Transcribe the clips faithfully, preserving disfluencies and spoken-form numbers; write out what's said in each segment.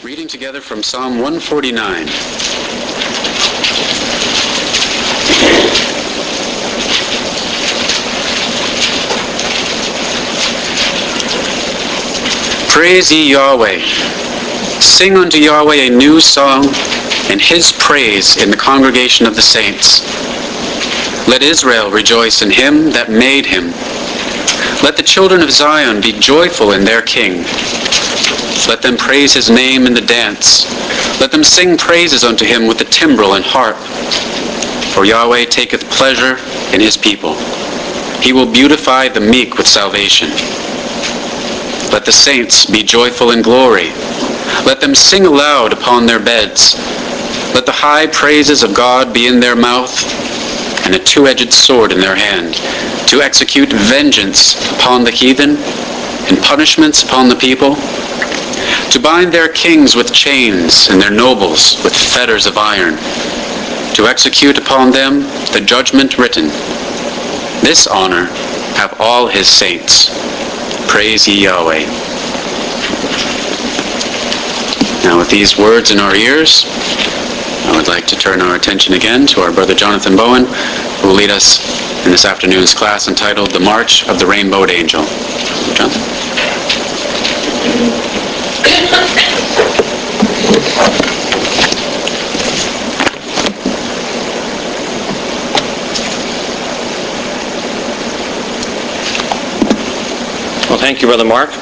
Reading together from Psalm one forty-nine. Praise ye Yahweh. Sing unto Yahweh a new song, and his praise in the congregation of the saints. Let Israel rejoice in him that made him. Let the children of Zion be joyful in their king. Let them praise his name in the dance. Let them sing praises unto him with the timbrel and harp. For Yahweh taketh pleasure in his people. He will beautify the meek with salvation. Let the saints be joyful in glory. Let them sing aloud upon their beds. Let the high praises of God be in their mouth, and a two-edged sword in their hand, to execute vengeance upon the heathen, and punishments upon the people, to bind their kings with chains, and their nobles with fetters of iron, to execute upon them the judgment written. This honor have all his saints. Praise ye Yahweh. Now with these words in our ears, I would like to turn our attention again to our brother Jonathan Bowen, who will lead us in this afternoon's class entitled The March of the Rainbowed Angel. Jonathan? Well, thank you, Brother Mark.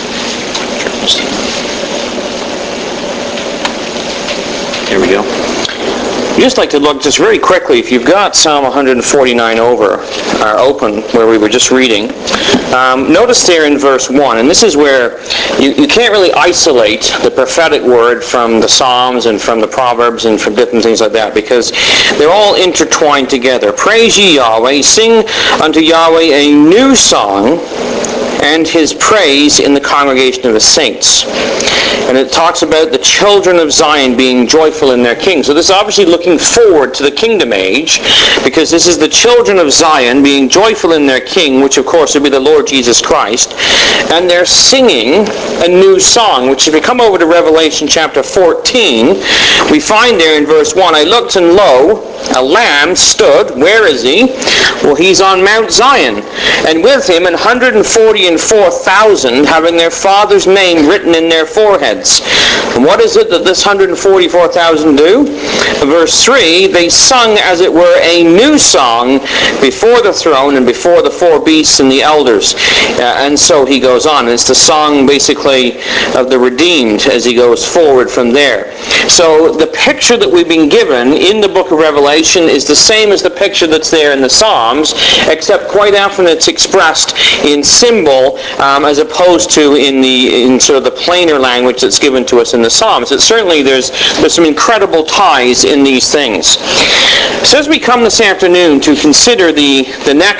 Here we go. I'd just like to look just very quickly, if you've got Psalm one forty-nine over, or open, where we were just reading, um, notice there in verse one, and this is where you, you can't really isolate the prophetic word from the Psalms and from the Proverbs and from different things like that, because they're all intertwined together. Praise ye Yahweh, sing unto Yahweh a new song, and his praise in the congregation of the saints. And it talks about the children of Zion being joyful in their king. So this is obviously looking forward to the kingdom age, because this is the children of Zion being joyful in their king, which of course would be the Lord Jesus Christ. And they're singing a new song, which if we come over to Revelation chapter fourteen, we find there in verse one, I looked and lo, a lamb stood. Where is he? Well, he's on Mount Zion. And with him an hundred and forty and four thousand, having their father's name written in their foreheads. And what is it that this one hundred forty-four thousand do? Verse three, they sung as it were a new song before the throne and before the four beasts and the elders. Uh, and so he goes on. It's the song basically of the redeemed as he goes forward from there. So the picture that we've been given in the book of Revelation is the same as the picture that's there in the Psalms, except quite often it's expressed in symbol um, as opposed to in the in sort of the plainer language that's given to us in the Psalms. It certainly there's there's some incredible ties in these things. So as we come this afternoon to consider the the next